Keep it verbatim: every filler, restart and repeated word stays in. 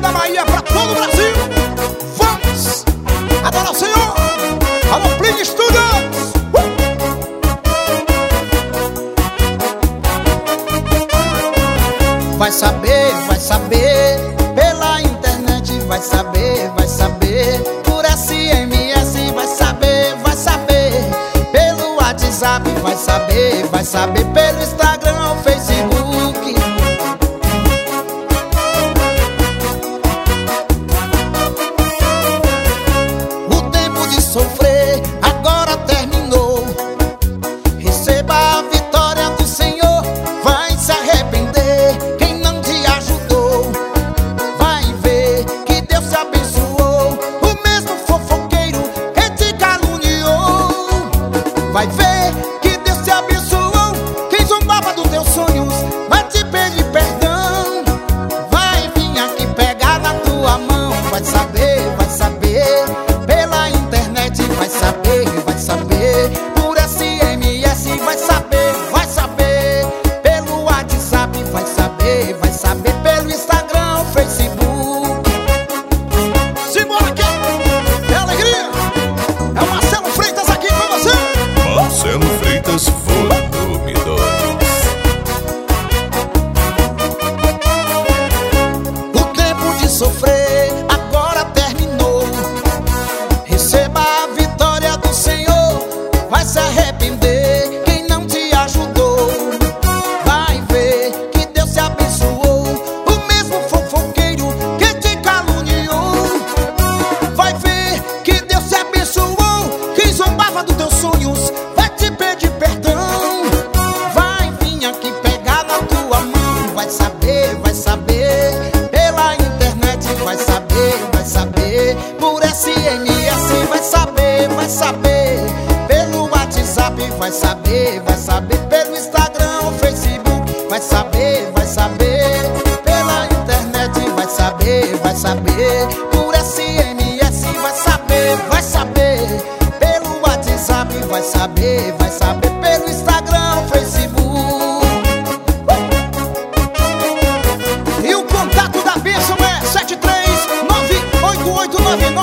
da Bahia pra todo o Brasil. Vamos adorar o Senhor. Alô, Plínio Studios. uh! Vai saber, vai saber, pela internet vai saber, vai saber, por S M S vai saber, vai saber, pelo WhatsApp vai saber, vai saber, pelo Instagram ou Facebook. O tempo de sofrer agora terminou. Receba a vitória do Senhor, vai se arrepender. Quem não te ajudou, vai ver que Deus te abençoou. O mesmo fofoqueiro que te caluniou, vai ver que Deus te abençoou. Quem zombava dos teus sonhos, vai te pedir perdão. Vai vir aqui pegar na tua mão. Vai saber, vai saber, pela internet vai saber, vai saber, por S M S vai saber, vai saber, pelo WhatsApp vai saber, vai saber, pelo Instagram, Facebook. Simbora aqui, é alegria. É o Marcelo Freitas aqui com você. Marcelo Freitas, volume dois. O tempo de sofrer agora terminou. Receba a vitória do Senhor, vai se arrepender. Quem não te ajudou, vai ver que Deus te abençoou. O mesmo fofoqueiro que te caluniou, vai ver que Deus te abençoou. Quem zombava dos teus sonhos, vai te pedir perdão. Vai vir aqui pegar na tua mão. Vai saber, vai saber, pela internet vai saber, vai saber, por S M S vai saber, vai saber, pelo WhatsApp vai saber, vai saber, pelo Instagram ou Facebook vai saber, vai saber, pela internet vai saber, vai saber, por S M S vai saber, vai saber, pelo WhatsApp vai saber, vai saber, pelo Instagram ou Facebook. E o contato da bênção é sete três nove oito oito nove nove